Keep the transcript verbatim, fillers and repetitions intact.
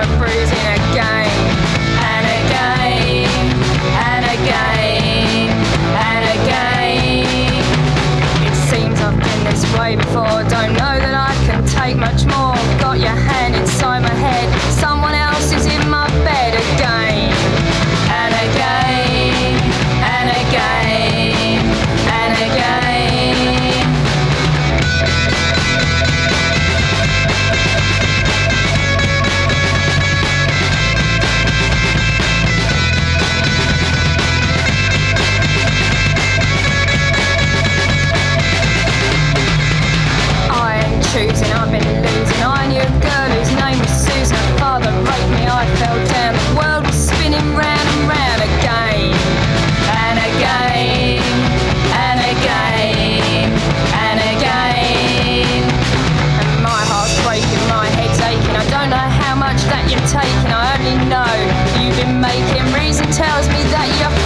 a bruising again and again and again and again. It seems I've been this way before, don't know that I can take much more. Got your hand inside my head, someone else is in my bed again and again and again and again. Choosing, I've been losing. I knew a girl whose name was Susan. Her father raped me, I fell down. The world was spinning round and round again and again and again and again. And my heart's breaking, my head's aching. I don't know how much that you're taking. I only know you've been making. Reason tells me that you're